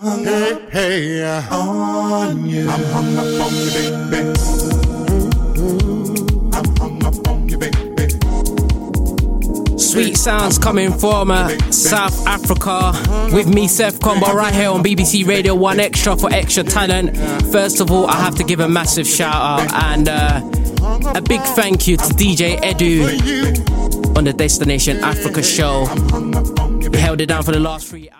Hey, on you. I'm hung up on you, baby. I'm hung up on you, baby. Sweet sounds coming from South Africa with me, Seth Combo, right here on BBC Radio 1 Extra for Extra Talent. First of all, I have to give a massive shout out and a big thank you to DJ Edu on the Destination Africa show. He held it down for the last 3 hours.